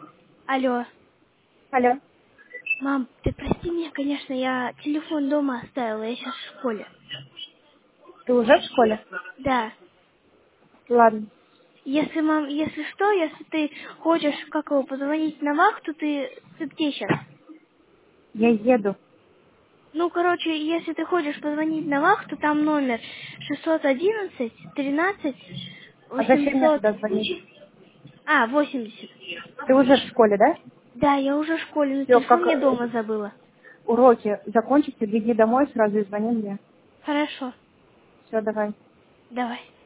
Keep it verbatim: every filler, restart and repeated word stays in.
Алло. Алло. Мам, ты прости меня, конечно, я телефон дома оставила, я сейчас в школе. Ты уже в школе? Да. Ладно. Если, мам, если что, если ты хочешь, как его, позвонить на вахту, ты, ты где сейчас? Я еду. Ну, короче, если ты хочешь позвонить на вахту, там номер шестьсот одиннадцать тринадцать А зачем мне восемьсот. туда звонить? А, восемьдесят. Ты уже в школе, да? Да, я уже в школе, но Все, как телефон я э, дома забыла. уроки закончатся, беги домой сразу и звони мне. Хорошо, Все, давай. давай.